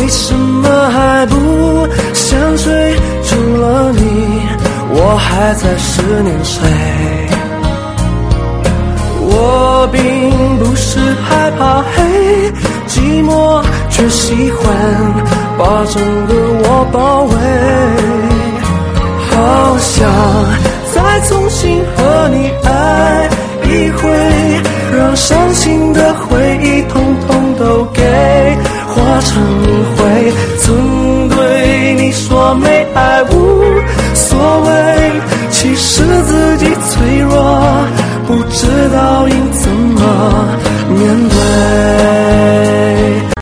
为什么还不想追？除了你，我还在思念谁？我并不是害怕黑，寂寞却喜欢把整个我包围。好想再重新和你爱一回，让伤心的回忆统统都给化成灰。曾对你说没爱无所谓，其实自己脆弱，不知道应怎么面对。